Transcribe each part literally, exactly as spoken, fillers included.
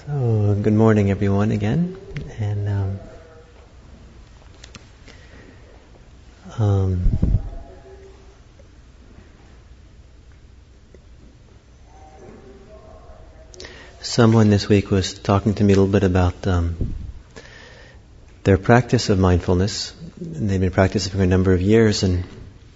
So, good morning, everyone, again. And um, um, someone this week was talking to me a little bit about um, their practice of mindfulness. And they've been practicing for a number of years, and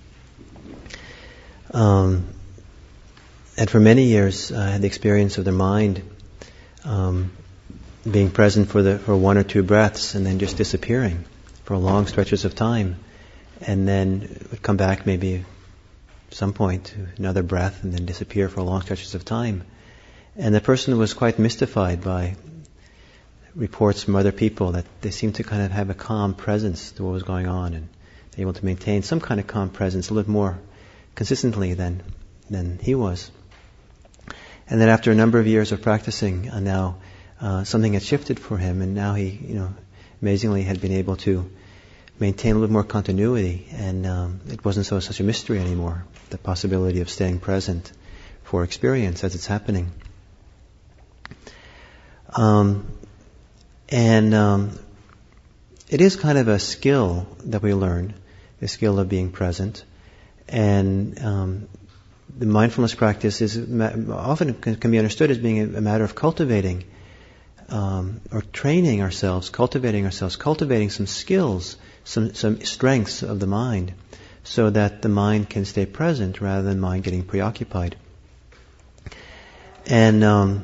um, and for many years, I had the experience of their mind Um, being present for the for one or two breaths and then just disappearing for long stretches of time, and then would come back maybe some point to another breath and then disappear for long stretches of time. And the person was quite mystified by reports from other people that they seemed to kind of have a calm presence to what was going on, and they were able to maintain some kind of calm presence a little more consistently than than he was. And then after a number of years of practicing, uh, now uh, something had shifted for him, and now he, you know, amazingly had been able to maintain a little more continuity, and um, it wasn't so such a mystery anymore, the possibility of staying present for experience as it's happening. Um, and um, it is kind of a skill that we learn, the skill of being present, and um, the mindfulness practice is often can be understood as being a matter of cultivating um, or training ourselves, cultivating ourselves, cultivating some skills, some some strengths of the mind, so that the mind can stay present rather than mind getting preoccupied. And um,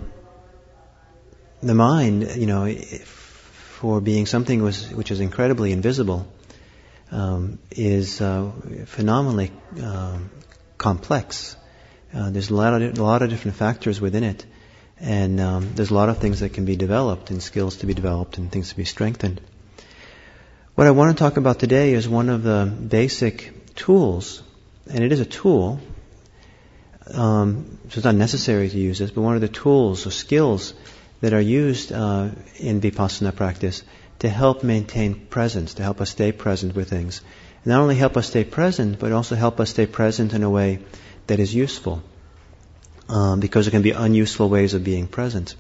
the mind, you know, for being something was which is incredibly invisible, um, is uh, phenomenally um, complex. Uh, there's a lot of a lot of different factors within it, and um, there's a lot of things that can be developed, and skills to be developed, and things to be strengthened. What I want to talk about today is one of the basic tools, and it is a tool. Um, so it's not necessary to use this, but one of the tools or skills that are used uh, in Vipassana practice to help maintain presence, to help us stay present with things. And not only help us stay present, but also help us stay present in a way that is useful, um, because there can be unuseful ways of being present,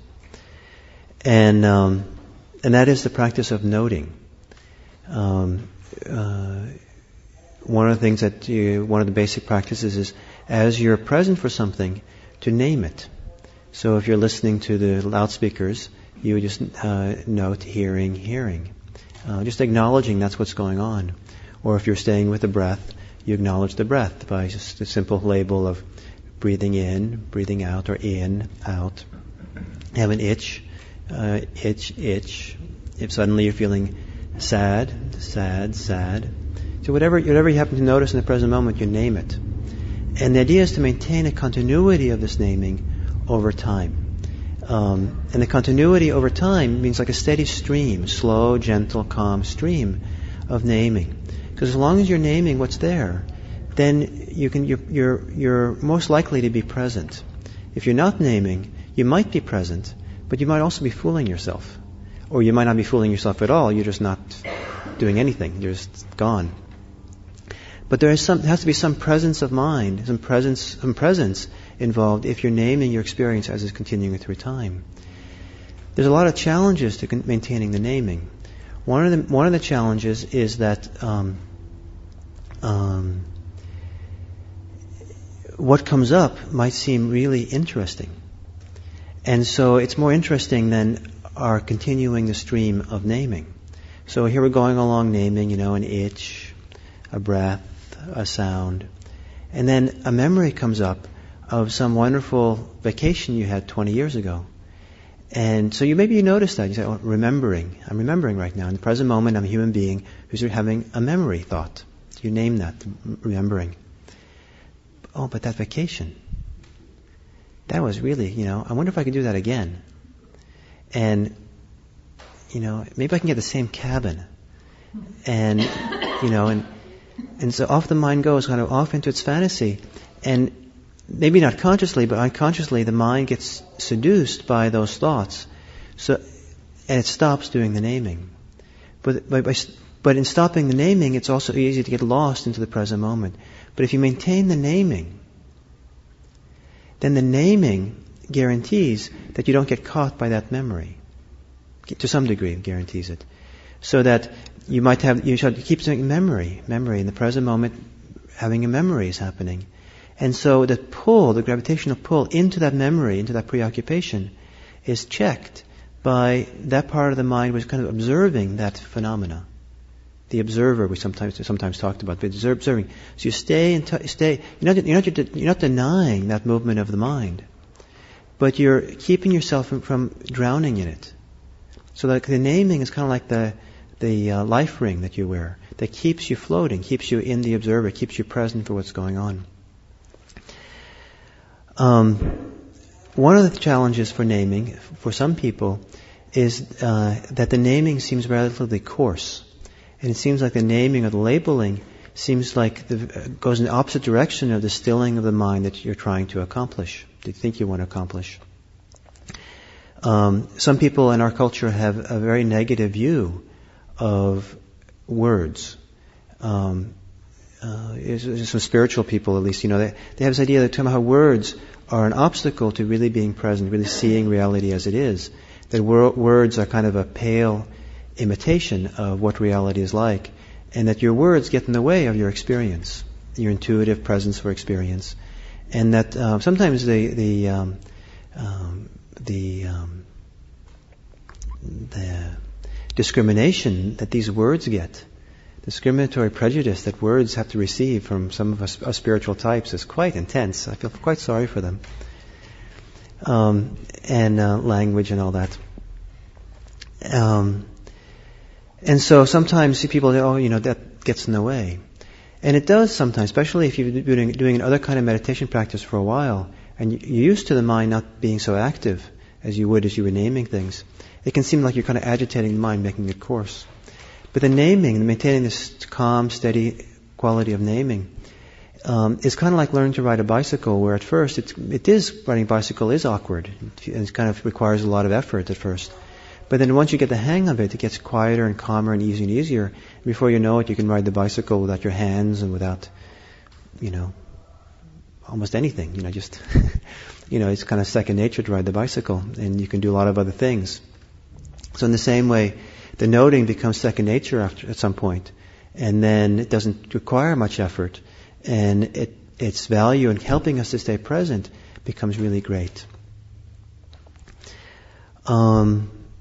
and um, and that is the practice of noting. Um, uh, one of the things that you, one of the basic practices is, as you're present for something, to name it. So if you're listening to the loudspeakers, you just uh, note hearing, hearing, uh, just acknowledging that's what's going on. Or if you're staying with the breath, you acknowledge the breath by just a simple label of breathing in, breathing out, or in, out. Have an itch, uh, itch, itch. If suddenly you're feeling sad, sad, sad. So whatever, whatever you happen to notice in the present moment, you name it. And the idea is to maintain a continuity of this naming over time. Um, and the continuity over time means like a steady stream, slow, gentle, calm stream of naming. Because as long as you're naming what's there, then you can you're, you're you're most likely to be present. If you're not naming, you might be present, but you might also be fooling yourself, or you might not be fooling yourself at all. You're just not doing anything. You're just gone. But there is some there has to be some presence of mind, some presence some presence involved if you're naming your experience as it's continuing through time. There's a lot of challenges to con- maintaining the naming. One of the one of the challenges is that um, um, what comes up might seem really interesting, and so it's more interesting than our continuing the stream of naming. So here we're going along naming, you know, an itch, a breath, a sound, and then a memory comes up of some wonderful vacation you had twenty years ago. And so you maybe you notice that. You say, oh, remembering. I'm remembering right now. In the present moment, I'm a human being who's having a memory thought. You name that, remembering. Oh, but that vacation. That was really, you know, I wonder if I could do that again. And, you know, maybe I can get the same cabin. And, you know, and and so off the mind goes, kind of off into its fantasy. And maybe not consciously, but unconsciously, the mind gets seduced by those thoughts, so and it stops doing the naming. But, but, but in stopping the naming, it's also easy to get lost into the present moment. But if you maintain the naming, then the naming guarantees that you don't get caught by that memory. To some degree, it guarantees it. So that you might have, you should keep saying memory, memory. In the present moment, having a memory is happening. And so the pull, the gravitational pull into that memory, into that preoccupation, is checked by that part of the mind which is kind of observing that phenomena. The observer, we sometimes sometimes talked about, but observing. So you stay and t- stay. You're not, you're not you're not denying that movement of the mind, but you're keeping yourself from, from drowning in it. So that the naming is kind of like the the uh, life ring that you wear that keeps you floating, keeps you in the observer, keeps you present for what's going on. Um, one of the challenges for naming for some people is uh, that the naming seems relatively coarse. And it seems like the naming or the labeling seems like the, goes in the opposite direction of the stilling of the mind that you're trying to accomplish, that you think you want to accomplish. Um, some people in our culture have a very negative view of words. Um, uh, some spiritual people, at least, you know, they, they have this idea that somehow words are an obstacle to really being present, really seeing reality as it is. That wor- words are kind of a pale imitation of what reality is like, and that your words get in the way of your experience, your intuitive presence for experience, and that uh, sometimes the the um, um, the um, the discrimination that these words get, discriminatory prejudice that words have to receive from some of us, us spiritual types is quite intense. I feel quite sorry for them, um, and uh, language and all that. Um, And so sometimes people say, oh, you know, that gets in the way. And it does sometimes, especially if you've been doing, doing another kind of meditation practice for a while, and you're used to the mind not being so active as you would as you were naming things. It can seem like you're kind of agitating the mind, making it coarse. But the naming, maintaining this calm, steady quality of naming, um, is kind of like learning to ride a bicycle, where at first it's, it is, riding a bicycle is awkward. It kind of requires a lot of effort at first. But then once you get the hang of it, it gets quieter and calmer and easier and easier. Before you know it, you can ride the bicycle without your hands and without, you know, almost anything. You know, just, you know, it's kind of second nature to ride the bicycle, and you can do a lot of other things. So in the same way, the noting becomes second nature after, at some point, and then it doesn't require much effort, and it, its value in helping us to stay present becomes really great. Um...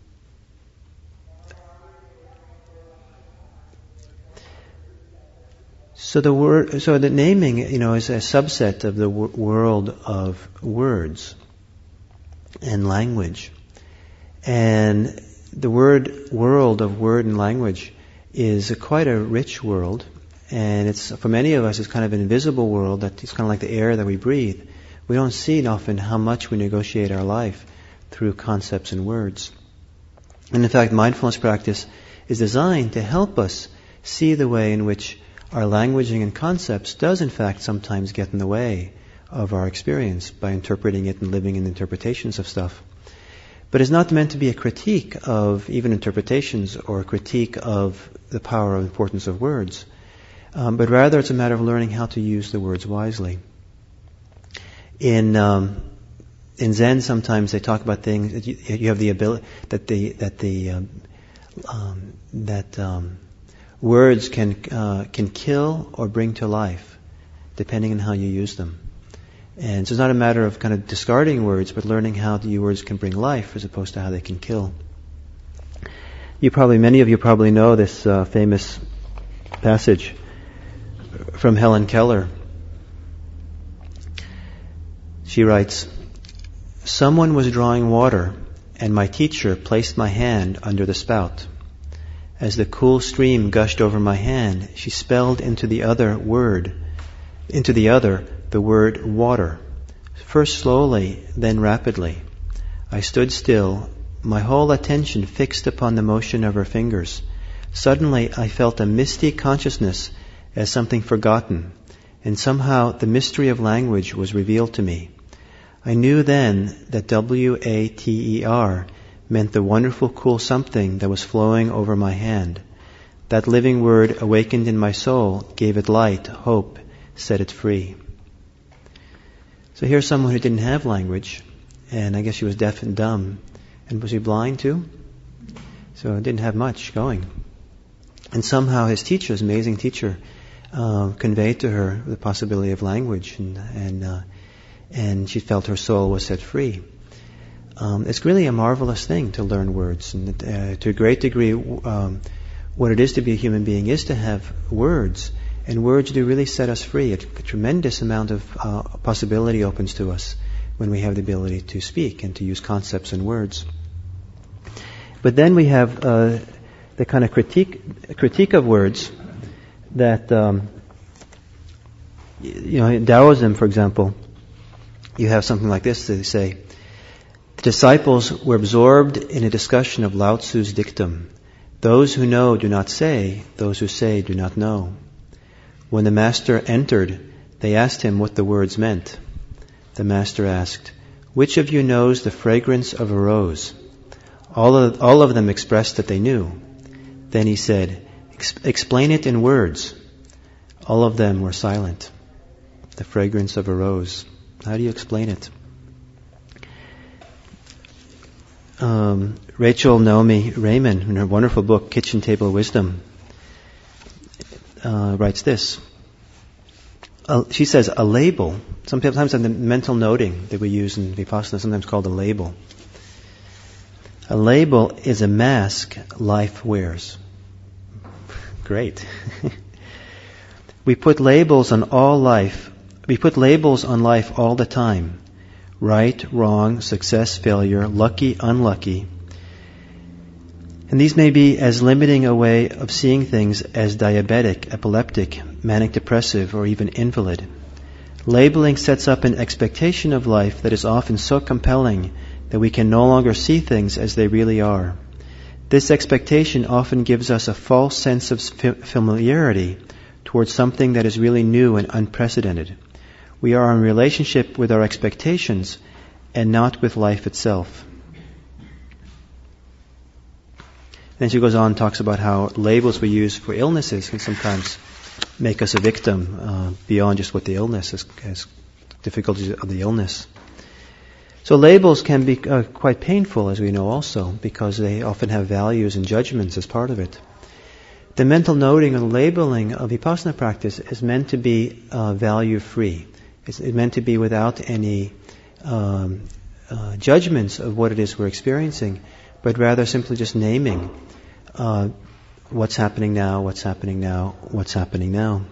So the word, so the naming, you know, is a subset of the w- world of words and language, and the word world of word and language is a, quite a rich world, and it's for many of us it's kind of an invisible world that is kind of like the air that we breathe. We don't see often how much we negotiate our life through concepts and words, and in fact, mindfulness practice is designed to help us see the way in which our languaging and concepts does in fact sometimes get in the way of our experience by interpreting it and living in interpretations of stuff. But it's not meant to be a critique of even interpretations or a critique of the power and importance of words, um, but rather it's a matter of learning how to use the words wisely. In um, in Zen, sometimes they talk about things that you, you have the ability that the that the um, um, that um, words can uh, can kill or bring to life, depending on how you use them. And so it's not a matter of kind of discarding words, but learning how the words can bring life as opposed to how they can kill. You probably, many of you probably know this uh, famous passage from Helen Keller. She writes, "Someone was drawing water, and my teacher placed my hand under the spout. As the cool stream gushed over my hand, she spelled into the other word, into the other, the word water. First slowly, then rapidly. I stood still, my whole attention fixed upon the motion of her fingers. Suddenly I felt a misty consciousness as something forgotten, and somehow the mystery of language was revealed to me. I knew then that W A T E R meant the wonderful cool something that was flowing over my hand. That living word awakened in my soul, gave it light, hope, set it free." So here's someone who didn't have language, and I guess she was deaf and dumb. And was she blind too? So didn't have much going. And somehow his teacher, his amazing teacher, uh, conveyed to her the possibility of language, and and uh, and she felt her soul was set free. Um, it's really a marvelous thing to learn words, and uh, to a great degree, um, what it is to be a human being is to have words, and words do really set us free. A, a tremendous amount of uh, possibility opens to us when we have the ability to speak and to use concepts and words. But then we have uh, the kind of critique critique of words that, um, you know, in Taoism, for example, you have something like this. They say, the disciples were absorbed in a discussion of Lao Tzu's dictum. Those who know do not say, those who say do not know. When the master entered, they asked him what the words meant. The master asked, which of you knows the fragrance of a rose? All of, all of them expressed that they knew. Then he said, explain it in words. All of them were silent. The fragrance of a rose. How do you explain it? Um, Rachel Naomi Raymond, in her wonderful book, Kitchen Table Wisdom, uh, writes this. Uh, she says, a label, sometimes the mental noting that we use in Vipassana is sometimes called a label. A label is a mask life wears. Great. We put labels on all life. We put labels on life all the time. Right, wrong, success, failure, lucky, unlucky. And these may be as limiting a way of seeing things as diabetic, epileptic, manic depressive, or even invalid. Labeling sets up an expectation of life that is often so compelling that we can no longer see things as they really are. This expectation often gives us a false sense of familiarity towards something that is really new and unprecedented. We are in relationship with our expectations and not with life itself. Then she goes on and talks about how labels we use for illnesses can sometimes make us a victim uh, beyond just what the illness is, as difficulties of the illness. So labels can be uh, quite painful, as we know also, because they often have values and judgments as part of it. The mental noting and labeling of Vipassana practice is meant to be uh, value-free. It's meant to be without any um, uh, judgments of what it is we're experiencing, but rather simply just naming uh, what's happening now, what's happening now, what's happening now.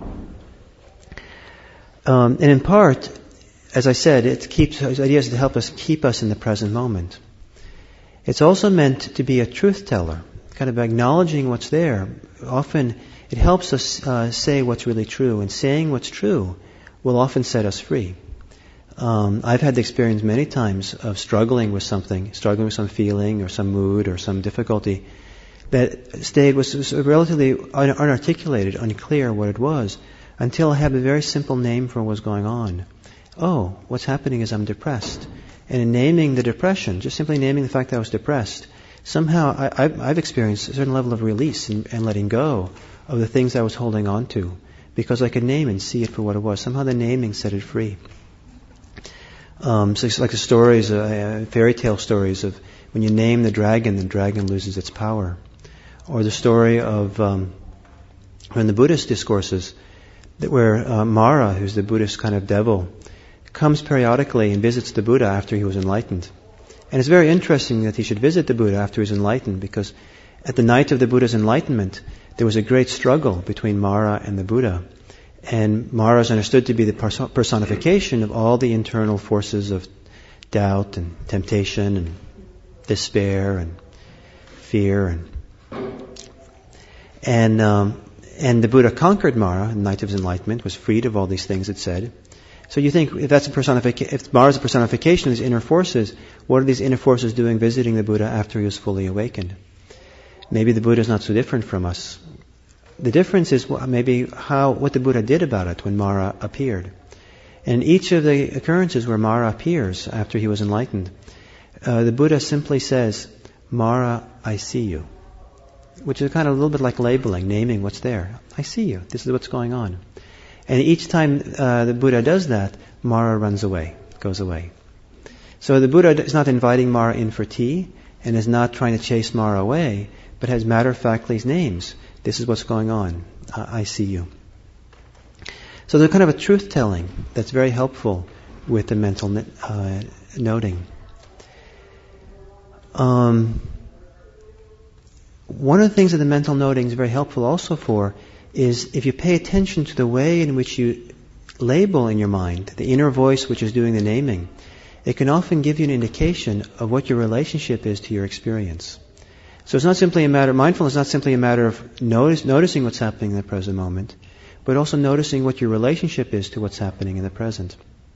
Um, and in part, as I said, it keeps the idea is to help us keep us in the present moment. It's also meant to be a truth teller, kind of acknowledging what's there. Often it helps us uh, say what's really true, and saying what's true will often set us free. Um, I've had the experience many times of struggling with something, struggling with some feeling or some mood or some difficulty that stayed was, was relatively un- unarticulated, unclear what it was, until I had a very simple name for what was going on. Oh, what's happening is I'm depressed. And in naming the depression, just simply naming the fact that I was depressed, somehow I, I've, I've experienced a certain level of release and, and letting go of the things I was holding on to, because I could name and see it for what it was. Somehow the naming set it free. Um, so it's like the stories, uh, fairy tale stories of when you name the dragon, the dragon loses its power. Or the story of um, in the Buddhist discourses, that where uh, Mara, who's the Buddhist kind of devil, comes periodically and visits the Buddha after he was enlightened. And it's very interesting that he should visit the Buddha after he was enlightened, because at the night of the Buddha's enlightenment, there was a great struggle between Mara and the Buddha. And Mara is understood to be the personification of all the internal forces of doubt and temptation and despair and fear. And and, um, and the Buddha conquered Mara on the night of his enlightenment, was freed of all these things it said. So you think, if that's a personification, if Mara is a personification of these inner forces, what are these inner forces doing visiting the Buddha after he was fully awakened? Maybe the Buddha is not so different from us. The difference is maybe how what the Buddha did about it when Mara appeared. And each of the occurrences where Mara appears after he was enlightened, uh, the Buddha simply says, Mara, I see you. Which is kind of a little bit like labeling, naming what's there. I see you. This is what's going on. And each time uh, the Buddha does that, Mara runs away, goes away. So the Buddha is not inviting Mara in for tea and is not trying to chase Mara away, but has matter-of-factly names. This is what's going on. Uh, I see you. So there's kind of a truth-telling that's very helpful with the mental uh, noting. Um, one of the things that the mental noting is very helpful also for is if you pay attention to the way in which you label in your mind, the inner voice which is doing the naming, it can often give you an indication of what your relationship is to your experience. So it's not simply a matter, mindfulness is not simply a matter of notice, noticing what's happening in the present moment, but also noticing what your relationship is to what's happening in the present.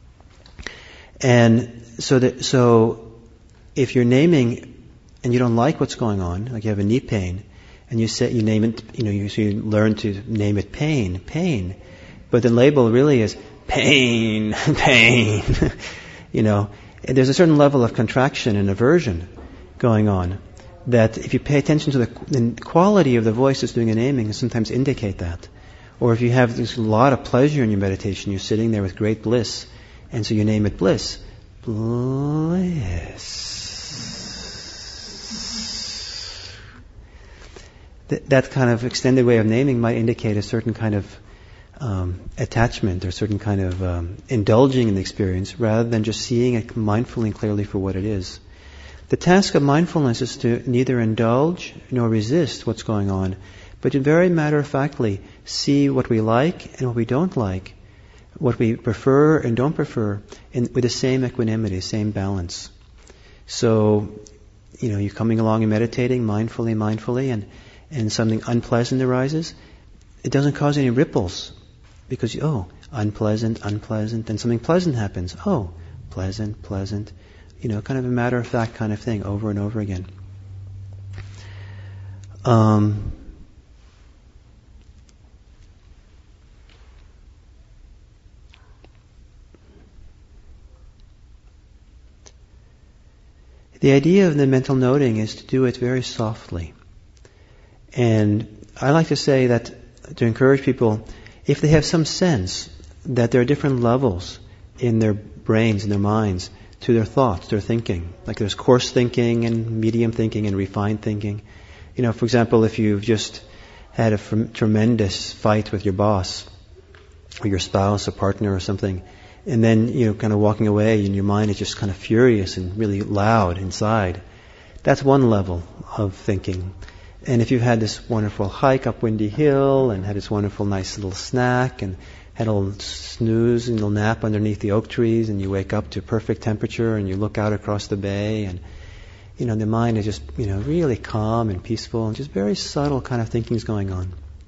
And so that, so if you're naming and you don't like what's going on, like you have a knee pain, and you say, you name it, you know, you, so you learn to name it pain, pain, but the label really is pain, pain. You know, there's a certain level of contraction and aversion going on that if you pay attention to the, the quality of the voice that's doing the naming, can sometimes indicate that. Or if you have this lot of pleasure in your meditation, you're sitting there with great bliss, and so you name it bliss. Bliss. Th- that kind of extended way of naming might indicate a certain kind of um, attachment or certain kind of um, indulging in the experience rather than just seeing it mindfully and clearly for what it is. The task of mindfulness is to neither indulge nor resist what's going on, but to very matter-of-factly see what we like and what we don't like, what we prefer and don't prefer, in, with the same equanimity, same balance. So, you know, you're coming along and meditating mindfully, mindfully, and, and something unpleasant arises. It doesn't cause any ripples because, oh, unpleasant, unpleasant, and something pleasant happens. Oh, pleasant, pleasant. You know, kind of a matter-of-fact kind of thing over and over again. Um... The idea of the mental noting is to do it very softly. And I like to say that, to encourage people, if they have some sense that there are different levels in their brains, in their minds, to their thoughts, their thinking, like there's coarse thinking and medium thinking and refined thinking. You know, for example, if you've just had a f- tremendous fight with your boss, or your spouse, or partner, or something, and then, you know, kind of walking away and your mind is just kind of furious and really loud inside. That's one level of thinking. And if you've had this wonderful hike up Windy Hill and had this wonderful nice little snack and had a little snooze and a little nap underneath the oak trees and you wake up to perfect temperature and you look out across the bay and, you know, the mind is just, you know, really calm and peaceful and just very subtle kind of thinking's going on.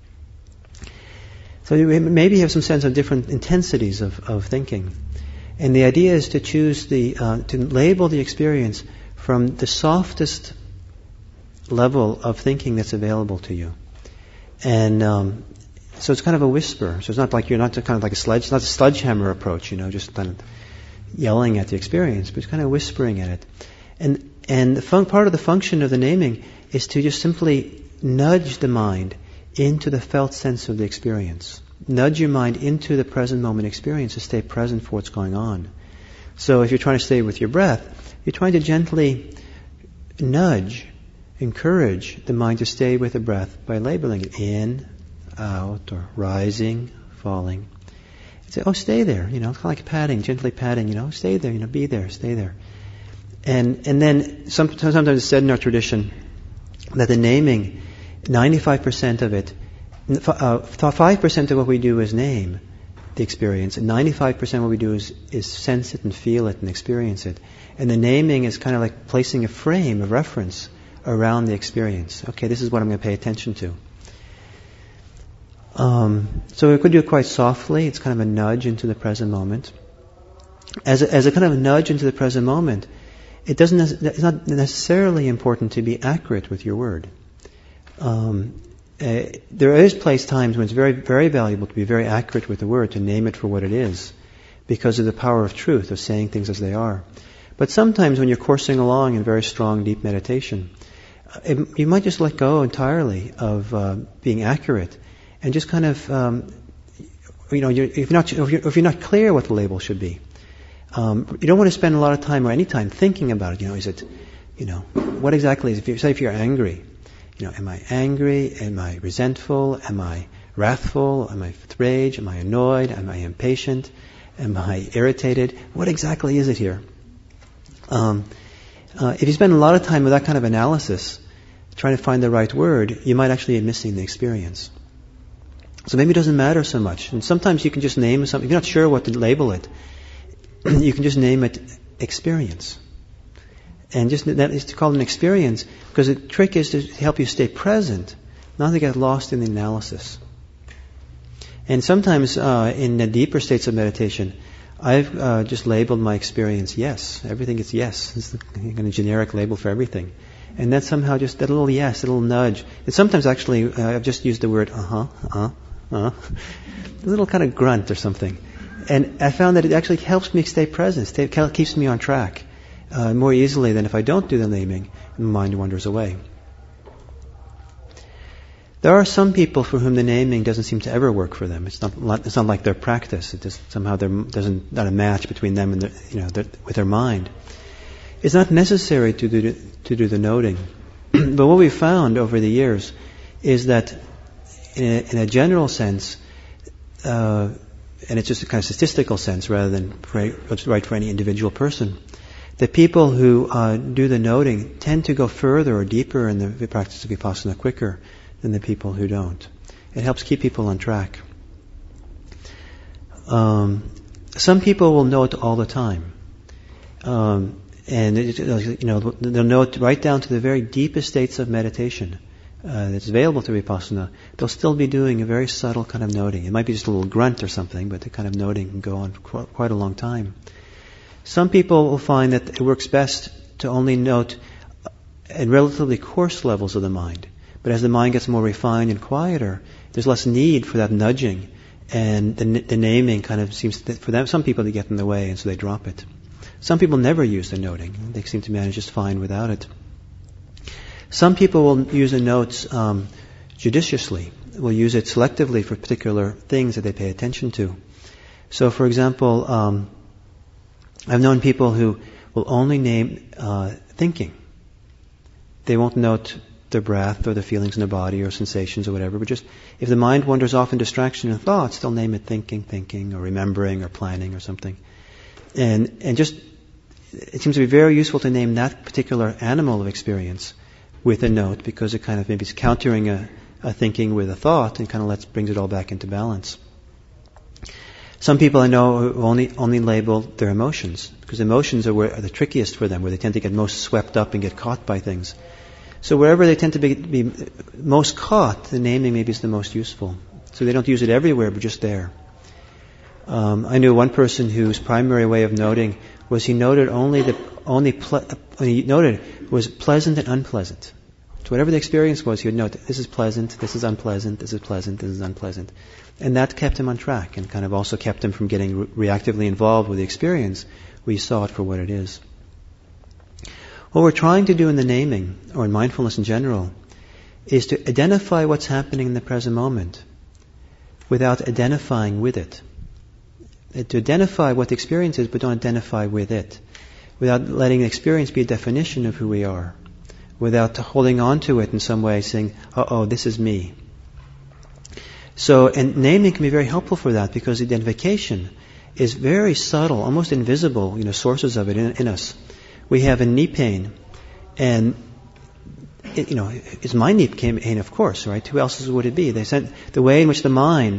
So you maybe have some sense of different intensities of, of thinking. And the idea is to choose the, uh, to label the experience from the softest level of thinking that's available to you. And um, so it's kind of a whisper. So it's not like you're not kind of like a sledge, it's not a sledgehammer approach, you know, just kind of yelling at the experience, but it's kind of whispering at it. And and the fun- part of the function of the naming is to just simply nudge the mind into the felt sense of the experience. Nudge your mind into the present moment experience to stay present for what's going on. So if you're trying to stay with your breath, you're trying to gently nudge, encourage the mind to stay with the breath by labeling it in, out, or rising, falling. And say, oh, stay there, you know, kind of like patting, gently patting, you know, stay there, you know, be there, stay there. And and then some, sometimes it's said in our tradition that the naming, ninety-five percent of it, uh, five percent of what we do is name the experience, and ninety-five percent of what we do is, is sense it and feel it and experience it. And the naming is kind of like placing a frame, a reference around the experience. Okay, this is what I'm going to pay attention to. Um, so we could do it quite softly. It's kind of a nudge into the present moment. As a, as a kind of a nudge into the present moment, it doesn't. It's not necessarily important to be accurate with your word. Um, uh, there is place times when it's very, very valuable to be very accurate with the word, to name it for what it is, because of the power of truth, of saying things as they are. But sometimes when you're coursing along in very strong, deep meditation, it, you might just let go entirely of uh, being accurate, and just kind of, um, you know, you're, if, you're not, if, you're, if you're not clear what the label should be, Um, you don't want to spend a lot of time or any time thinking about it. You know, is it, you know, what exactly is, if you say if you're angry, you know, am I angry? Am I resentful? Am I wrathful? Am I with rage? Am I annoyed? Am I impatient? Am I irritated? What exactly is it here? Um, uh, if you spend a lot of time with that kind of analysis, trying to find the right word, you might actually be missing the experience. So maybe it doesn't matter so much. And sometimes you can just name something. If you're not sure what to label it, you can just name it experience. And just that is to call it an experience, because the trick is to help you stay present, not to get lost in the analysis. And sometimes uh, in the deeper states of meditation, I've uh, just labeled my experience yes. Everything is yes. It's the kind of generic label for everything. And that somehow just, that little yes, that little nudge. And sometimes actually uh, I've just used the word uh-huh, uh, uh, a little kind of grunt or something. And I found that it actually helps me stay present, stay, keeps me on track uh, more easily than if I don't do the naming and my mind wanders away. There are some people for whom the naming doesn't seem to ever work for them. It's not, it's not like their practice. It just somehow there doesn't not a match between them and their, you know, their, with their mind. It's not necessary to do to do the noting, but what we've found over the years is that, in a, in a general sense, uh, and it's just a kind of statistical sense rather than for, what's right for any individual person, the people who uh, do the noting tend to go further or deeper in the practice of vipassana quicker than the people who don't. It helps keep people on track. Um, some people will note all the time. Um, and it, you know, they'll note right down to the very deepest states of meditation uh, that's available to vipassana. They'll still be doing a very subtle kind of noting. It might be just a little grunt or something, but the kind of noting can go on for quite a long time. Some people will find that it works best to only note at relatively coarse levels of the mind. But as the mind gets more refined and quieter, there's less need for that nudging, and the, the naming kind of seems to, for them, some people to get in the way, and so they drop it. Some people never use the noting; they seem to manage just fine without it. Some people will use the notes um, judiciously; will use it selectively for particular things that they pay attention to. So, for example, um, I've known people who will only name uh, thinking. They won't note their breath or the feelings in their body or sensations or whatever, but just if the mind wanders off in distraction and thoughts, they'll name it thinking, thinking, or remembering, or planning, or something. And and just, it seems to be very useful to name that particular animal of experience with a note, because it kind of maybe is countering a, a thinking with a thought and kind of lets brings it all back into balance. Some people I know who only only label their emotions, because emotions are, where, are the trickiest for them, where they tend to get most swept up and get caught by things. So wherever they tend to be, be most caught, the naming maybe is the most useful. So they don't use it everywhere, but just there. Um, I knew one person whose primary way of noting was he noted only the only ple- he noted was pleasant and unpleasant. So whatever the experience was, he would note this is pleasant, this is unpleasant, this is pleasant, this is unpleasant, and that kept him on track and kind of also kept him from getting re- reactively involved with the experience. We saw it for what it is. What we're trying to do in the naming, or in mindfulness in general, is to identify what's happening in the present moment without identifying with it. To identify what the experience is, but don't identify with it. Without letting the experience be a definition of who we are. Without holding on to it in some way, saying, uh-oh, this is me. So, and naming can be very helpful for that, because identification is very subtle, almost invisible, you know, sources of it in, in us. We have a knee pain, and it, you know, it's my knee pain, of course, right? Who else would it be? They said the way in which the mind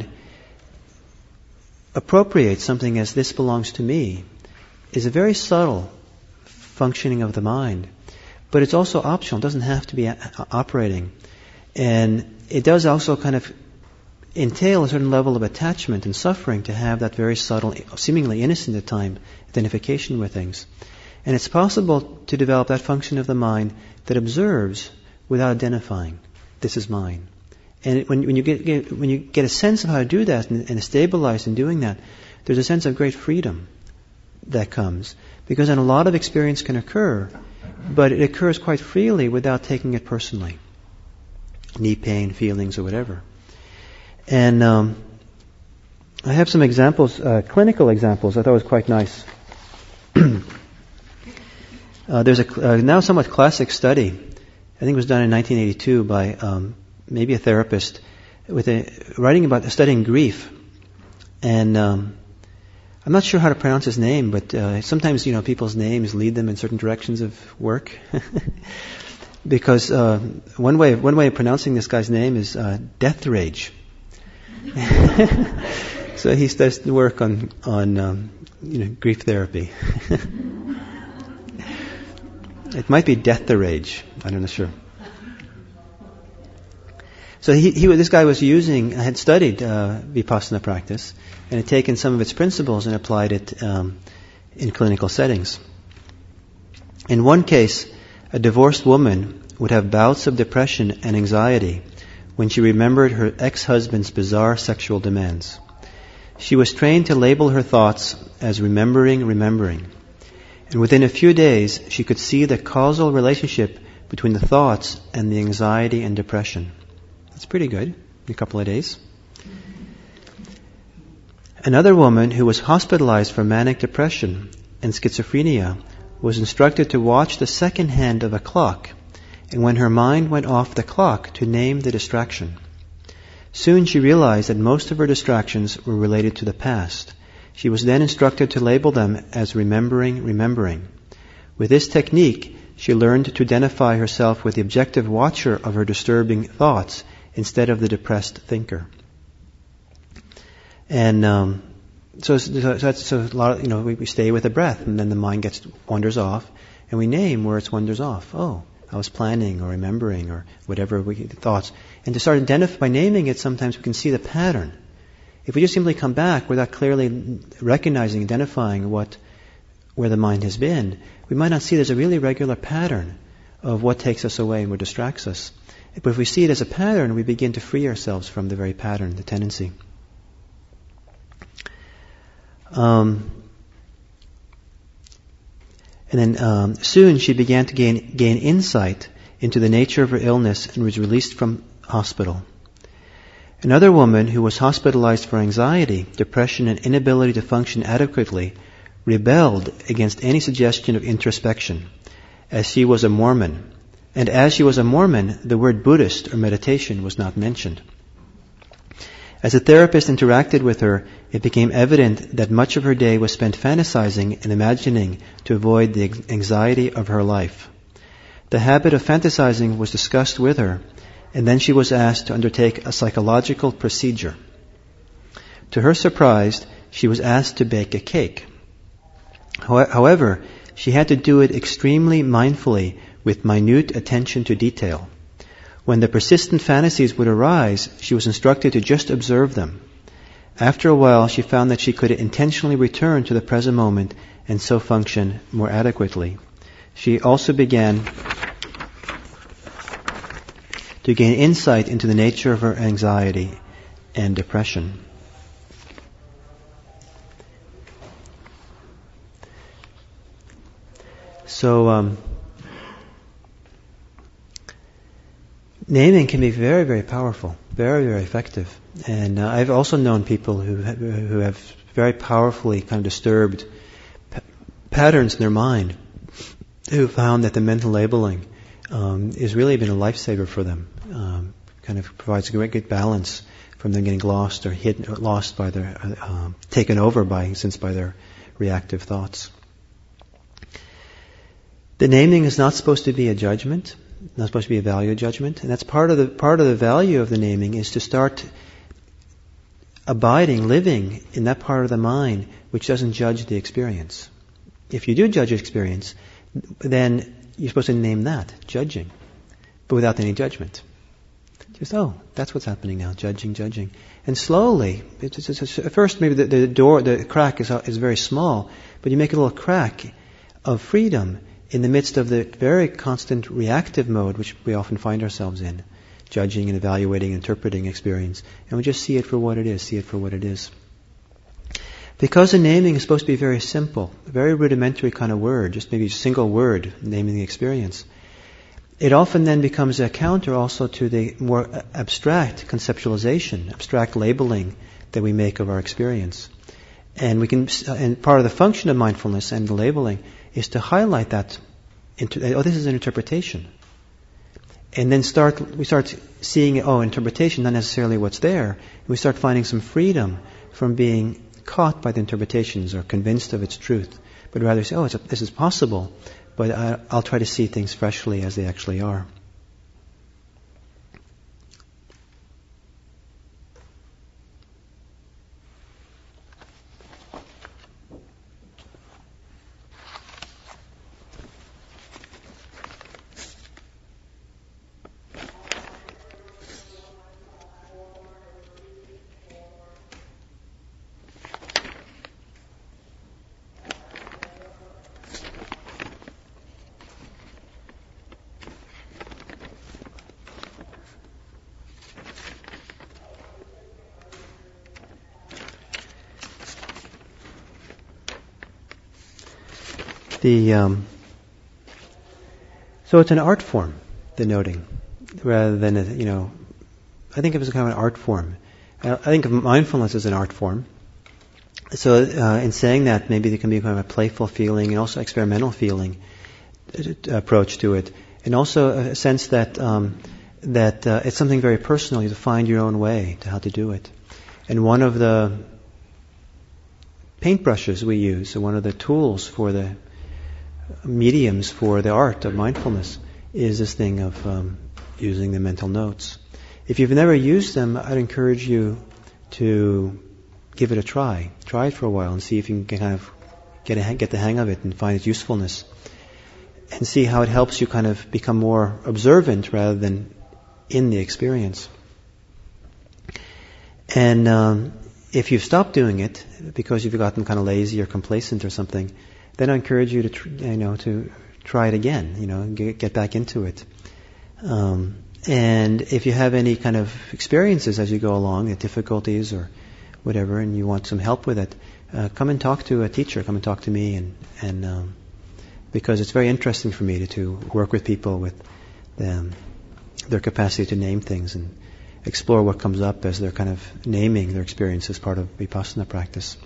appropriates something as this belongs to me is a very subtle functioning of the mind, but it's also optional. It doesn't have to be a- operating, and it does also kind of entail a certain level of attachment and suffering to have that very subtle, seemingly innocent at time, identification with things. And it's possible to develop that function of the mind that observes without identifying. This is mine. And it, when, when you get, get when you get a sense of how to do that and, and stabilize in doing that, there's a sense of great freedom that comes. Because then a lot of experience can occur, but it occurs quite freely without taking it personally. Knee pain, feelings, or whatever. And um, I have some examples, uh, clinical examples I thought was quite nice. uh, there's a uh, now somewhat classic study, I think it was done in nineteen eighty-two by um, maybe a therapist, with a, writing about studying grief. And um, I'm not sure how to pronounce his name, but uh, sometimes, you know, people's names lead them in certain directions of work. Because uh, one way one way of pronouncing this guy's name is uh, Death Rage. So he starts to work on on um, you know, grief therapy. It might be Death the Rage. I'm not sure. So he, he this guy was using had studied uh, Vipassana practice and had taken some of its principles and applied it um, in clinical settings. In one case, a divorced woman would have bouts of depression and anxiety when she remembered her ex-husband's bizarre sexual demands. She was trained to label her thoughts as remembering, remembering. And within a few days, she could see the causal relationship between the thoughts and the anxiety and depression. That's pretty good, in a couple of days. Another woman who was hospitalized for manic depression and schizophrenia was instructed to watch the second hand of a clock, and when her mind went off the clock, to name the distraction. Soon she realized that most of her distractions were related to the past. She was then instructed to label them as remembering, remembering. With this technique, she learned to identify herself with the objective watcher of her disturbing thoughts instead of the depressed thinker. And um, so, so, that's, so a lot of, you know, we, we stay with the breath, and then the mind gets wanders off, and we name where it wanders off. Oh, I was planning or remembering or whatever we thoughts. And to start identifying, by naming it, sometimes we can see the pattern. If we just simply come back without clearly recognizing, identifying what, where the mind has been, we might not see there's a really regular pattern of what takes us away and what distracts us. But if we see it as a pattern, we begin to free ourselves from the very pattern, the tendency. Um, and then um, soon she began to gain, gain insight into the nature of her illness and was released from hospital. Another woman who was hospitalized for anxiety, depression, and inability to function adequately rebelled against any suggestion of introspection, as she was a Mormon. And as she was a Mormon, the word Buddhist or meditation was not mentioned. As the therapist interacted with her, it became evident that much of her day was spent fantasizing and imagining to avoid the anxiety of her life. The habit of fantasizing was discussed with her, and then she was asked to undertake a psychological procedure. To her surprise, she was asked to bake a cake. However, she had to do it extremely mindfully with minute attention to detail. When the persistent fantasies would arise, she was instructed to just observe them. After a while, she found that she could intentionally return to the present moment and so function more adequately. She also began to gain insight into the nature of her anxiety and depression. So, um, naming can be very, very powerful, very, very effective. And uh, I've also known people who ha- who have very powerfully kind of disturbed p- patterns in their mind, who found that the mental labeling um, has really been a lifesaver for them. Um, kind of provides a great good balance from them getting lost or hidden, or lost by their, uh, um, taken over by, since by their reactive thoughts. The naming is not supposed to be a judgment, not supposed to be a value judgment, and that's part of the part of the value of the naming is to start abiding, living in that part of the mind which doesn't judge the experience. If you do judge experience, then you're supposed to name that, judging, but without any judgment. Just, oh, that's what's happening now, judging, judging. And slowly, it's, it's, it's, at first maybe the, the door, the crack is, is very small, but you make a little crack of freedom in the midst of the very constant reactive mode which we often find ourselves in, judging and evaluating, interpreting experience. And we just see it for what it is, see it for what it is. Because the naming is supposed to be very simple, a very rudimentary kind of word, just maybe a single word naming the experience, it often then becomes a counter also to the more abstract conceptualization, abstract labeling that we make of our experience. And we can, and part of the function of mindfulness and the labeling is to highlight that. Oh, this is an interpretation. And then start, we start seeing, oh, interpretation, not necessarily what's there. We start finding some freedom from being caught by the interpretations or convinced of its truth, but rather say, oh, it's a, this is possible, but I, I'll try to see things freshly as they actually are. The um, so it's an art form, the noting, rather than a, you know. I think of it as kind of an art form. I, I think of mindfulness as an art form. So uh, in saying that, maybe there can be kind of a playful feeling and also experimental feeling uh, approach to it, and also a sense that um, that uh, it's something very personal. You have to find your own way to how to do it. And one of the paintbrushes we use, so one of the tools for the mediums for the art of mindfulness is this thing of um, using the mental notes. If you've never used them, I'd encourage you to give it a try. Try it for a while and see if you can kind of get a, get the hang of it and find its usefulness, and see how it helps you kind of become more observant rather than in the experience. And um, if you've stopped doing it because you've gotten kind of lazy or complacent or something, then I encourage you to, tr- you know, to try it again. You know, get, get back into it. Um, and if you have any kind of experiences as you go along, difficulties or whatever, and you want some help with it, uh, come and talk to a teacher. Come and talk to me, and and um, because it's very interesting for me to, to work with people with them, their capacity to name things and explore what comes up as they're kind of naming their experience as part of vipassana practice.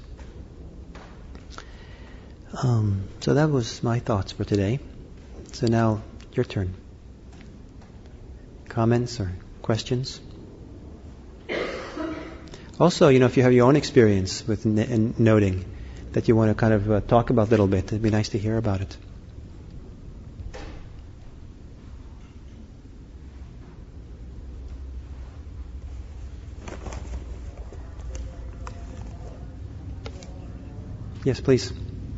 Um, so that was my thoughts for today. So now, your turn. Comments or questions? Also, you know, if you have your own experience with n- n- noting that you want to kind of uh, talk about a little bit, it'd be nice to hear about it. Yes, please.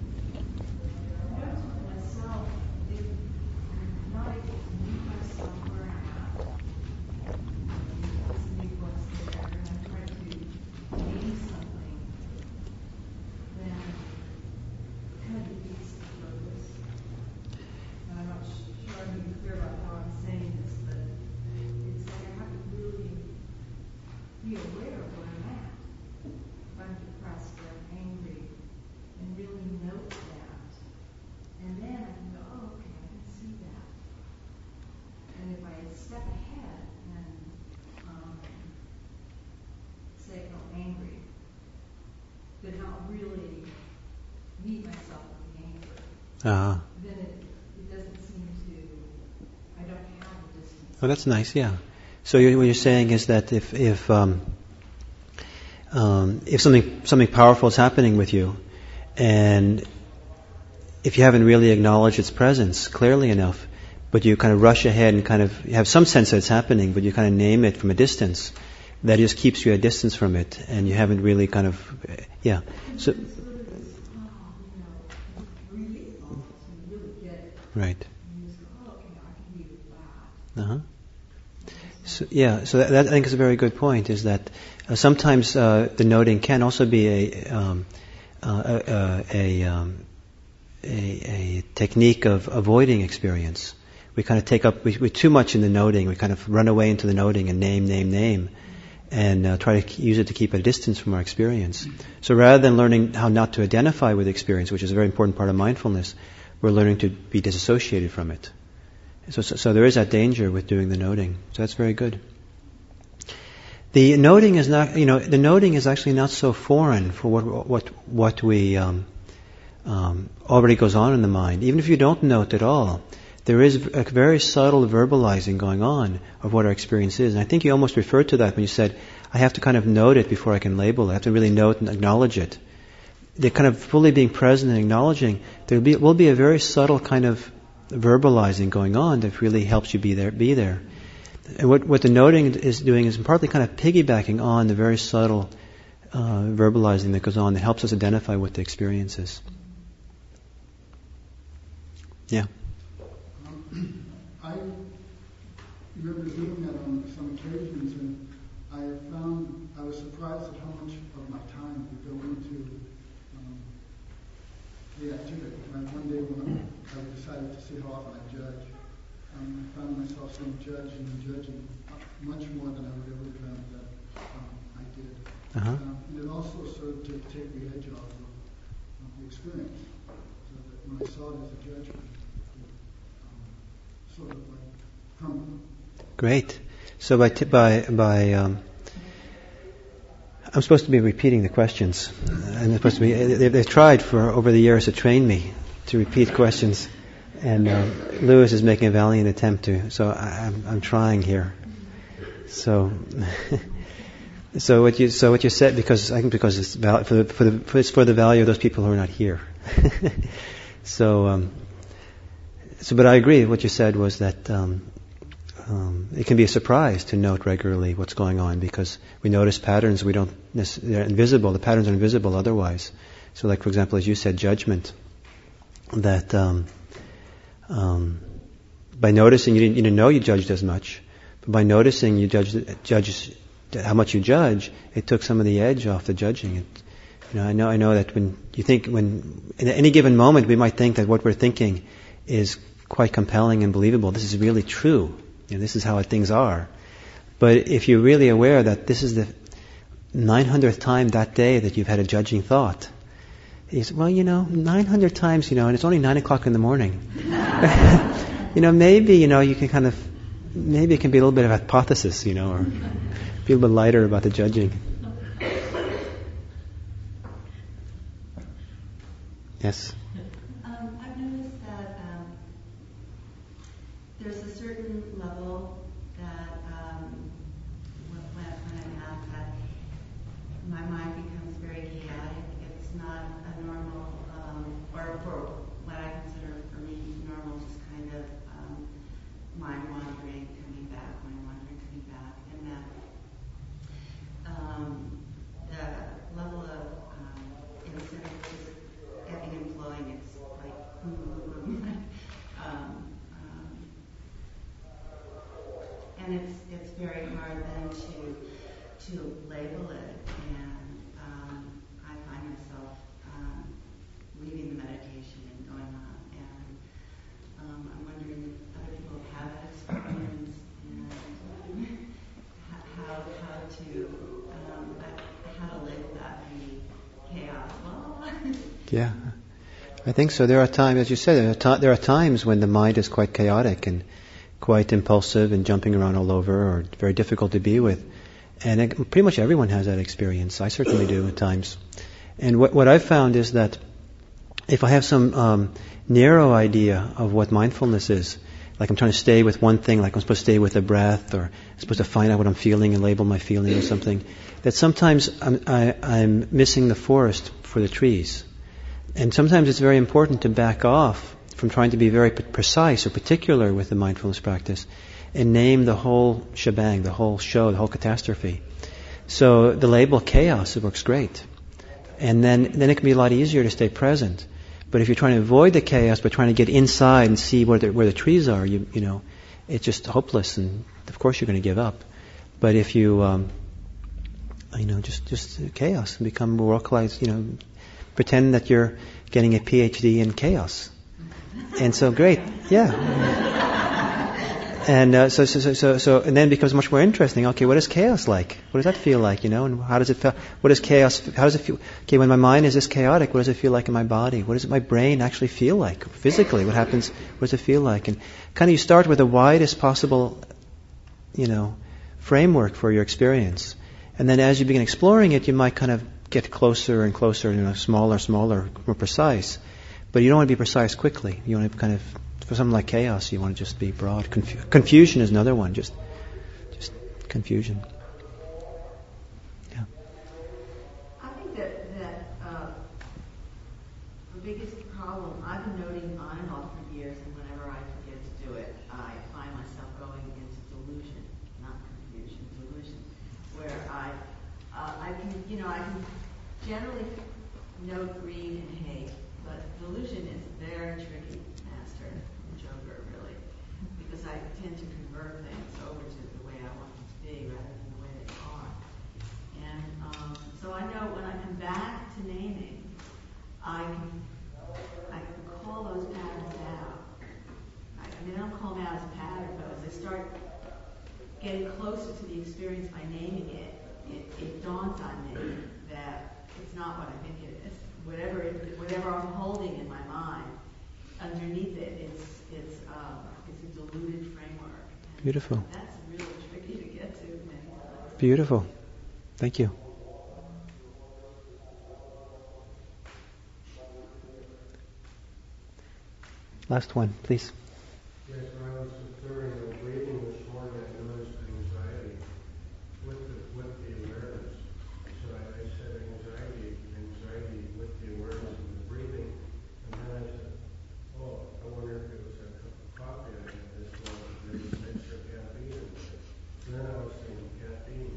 Uh-huh. Then it, it doesn't seem to, I don't have the distance. Oh, that's nice, yeah. So you, what you're saying is that if if um, um, if something something powerful is happening with you, and if you haven't really acknowledged its presence clearly enough, but you kind of rush ahead and kind of you have some sense that it's happening, but you kind of name it from a distance, that just keeps you a distance from it, and you haven't really kind of, yeah. So. Right. Uh-huh. So, yeah, so that, that I think is a very good point, is that uh, sometimes uh, the noting can also be a um, uh, a, a, um, a a technique of avoiding experience. We kind of take up, we, we're too much in the noting, we kind of run away into the noting and name, name, name, and uh, try to use it to keep a distance from our experience. So rather than learning how not to identify with experience, which is a very important part of mindfulness, we're learning to be disassociated from it. So, so, so there is that danger with doing the noting. So that's very good. The noting is not, you know, the noting is actually not so foreign for what what what we um, um, already goes on in the mind. Even if you don't note at all, there is a very subtle verbalizing going on of what our experience is. And I think you almost referred to that when you said, I have to kind of note it before I can label it. I have to really note and acknowledge it. The kind of fully being present and acknowledging, there will be, will be a very subtle kind of verbalizing going on that really helps you be there. Be there. And what, what the noting is doing is partly kind of piggybacking on the very subtle uh, verbalizing that goes on that helps us identify what the experience is. Yeah. Um, I remember doing that on some occasions, and I found I was surprised at how much of my time would go into um, the activity. Like one day when I decided to see how often I judge, um, I found myself saying judging and judging much more than I would ever have found that um, I did. Uh-huh. Um, and it also served to take the edge off of, of the experience, so that when I saw it as a judgment, it um, sort of like crumbled. Great. So by t- by by um, I'm supposed to be repeating the questions. I'm supposed to be. They, they've tried for over the years to train me to repeat questions, and uh, Lewis is making a valiant attempt to. So I, I'm I'm trying here. So. So what you so what you said, because I think because it's val- for the for the for, it's for the value of those people who are not here. so um, so but I agree. What you said was that um, um, it can be a surprise to note regularly what's going on, because we notice patterns we don't they're invisible. The patterns are invisible otherwise. So like for example, as you said, judgment. That um, um, by noticing you didn't, you didn't know you judged as much, but by noticing you judge judge. how much you judge, it took some of the edge off the judging. It, you know, I know, I know that when you think, when in any given moment, we might think that what we're thinking is quite compelling and believable. This is really true. You know, this is how things are. But if you're really aware that this is the nine hundredth time that day that you've had a judging thought, you say, well, you know, nine hundred times, you know, and it's only nine o'clock in the morning. you know, maybe, you know, you can kind of, maybe it can be a little bit of hypothesis, you know, or be a little bit lighter about the judging. Yes? Um, I've noticed that um, there's a certain level that um, when, when I'm at that my mind becomes very chaotic. It's not a normal, um, or for what I consider for me normal, just kind of um, mind wandering, coming back, mind wandering, coming back, and that Um, the level of um, instead of just ebbing and flowing, it's like boom, boom, boom. um, um, and it's it's very hard then to to label it, and um, I find myself um, leaving the meditation and going on, and um, I'm wondering if other people have that experience, and how how to um, how to live that maybe chaos. Yeah, I think so. There are times, as you said, there are, to- there are times when the mind is quite chaotic and quite impulsive and jumping around all over, or very difficult to be with. And it, pretty much everyone has that experience. I certainly do at times. And what what I've found is that if I have some um, narrow idea of what mindfulness is, like I'm trying to stay with one thing, like I'm supposed to stay with the breath, or I'm supposed to find out what I'm feeling and label my feeling or something, that sometimes I'm, I, I'm missing the forest for the trees. And sometimes it's very important to back off from trying to be very p- precise or particular with the mindfulness practice and name the whole shebang, the whole show, the whole catastrophe. So the label chaos, it works great. And then, then it can be a lot easier to stay present. But if you're trying to avoid the chaos by trying to get inside and see where the, where the trees are, you, you know, it's just hopeless, and of course you're going to give up. But if you, um, you know, just just chaos and become localized, you know, pretend that you're getting a P H D in chaos, and so great, yeah. And uh, so, so, so, so, so, and then it becomes much more interesting. Okay, what is chaos like? What does that feel like? You know, and how does it feel? What is chaos? How does it feel? Okay, when my mind is this chaotic, what does it feel like in my body? What does my brain actually feel like physically? What happens? What does it feel like? And kind of, you start with the widest possible, you know, framework for your experience, And then as you begin exploring it, you might kind of get closer and closer, you know, smaller, smaller, more precise. But you don't want to be precise quickly. You want to kind of, for something like chaos, you want to just be broad. Confu- confusion is another one, just, just confusion. Yeah. I think that, that uh, the biggest problem, I've been noting on and off for years, and whenever I forget to do it, I find myself going into delusion, not confusion, delusion, where I, uh, I can, you know, I can generally note greed and hate, but delusion is very tricky, master, joker, really, because I tend to convert things over to the way I want them to be rather than the way they are. And um, so I know when I come back to naming, I can, I can call those patterns out. I, I mean, I don't call them out as patterns, but as I start getting closer to the experience by naming it, it, it dawns on me that it's not what I think it is. Whatever it, whatever I'm holding in my mind, underneath it, it's it's um, it's a diluted framework. And Beautiful. That's really tricky to get to many times. Beautiful. Thank you. Last one, please. Yes, when I was observing the breathing this morning, I noticed anxiety with the, with the awareness. So I, I said anxiety, anxiety with the awareness of the breathing. And then I said, oh, I wonder if it was a cup of coffee I had this morning. There was extra caffeine in it. And then I was saying caffeine.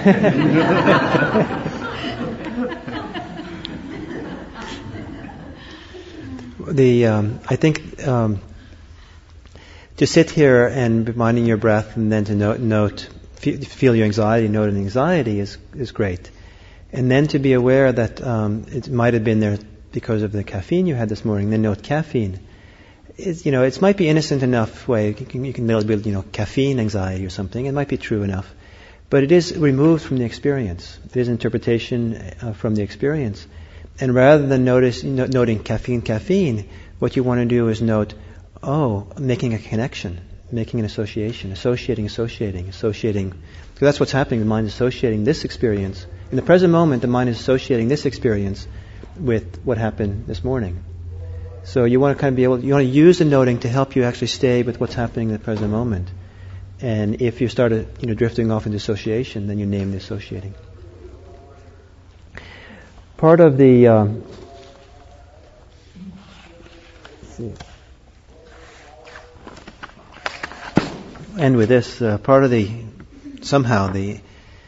The um, I think um, to sit here and be minding your breath, and then to note, note feel your anxiety, note an anxiety is is great, and then to be aware that um, it might have been there because of the caffeine you had this morning. Then note caffeine. It's, you know, it might be innocent enough way you can you can build you know caffeine anxiety or something. It might be true enough, but it is removed from the experience. It is interpretation uh, from the experience. And rather than notice, no, noting caffeine, caffeine, what you want to do is note, oh, making a connection, making an association, associating, associating, associating. So that's what's happening. The mind is associating this experience. In the present moment, the mind is associating this experience with what happened this morning. So you want to kind of be able, you want to use the noting to help you actually stay with what's happening in the present moment. And if you start, you know, drifting off into association, then you name the associating. Part of the um, let's see. End with this. Uh, part of the somehow the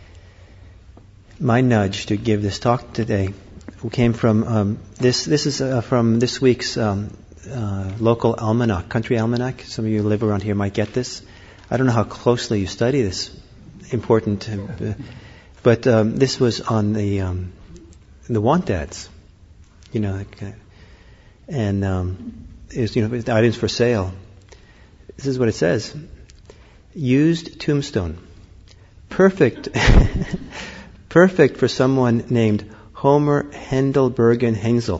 my nudge to give this talk today came from um, this. This is uh, from this week's um, uh, local almanac, country almanac. Some of you who live around here might get this. I don't know how closely you study this important, uh, but um, this was on the. Um, the want ads, you know, like, uh, and um, is you know the items for sale. This is what it says: used tombstone, perfect, perfect for someone named Homer Hendelbergen Hensel.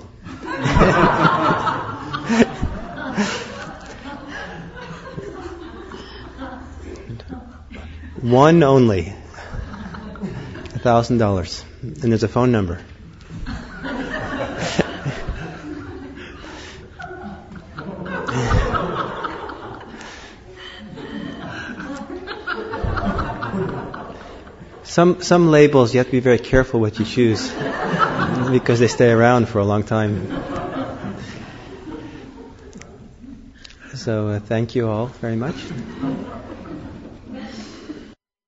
One only, a thousand dollars, and there's a phone number. Some some labels you have to be very careful what you choose because they stay around for a long time. So uh, thank you all very much.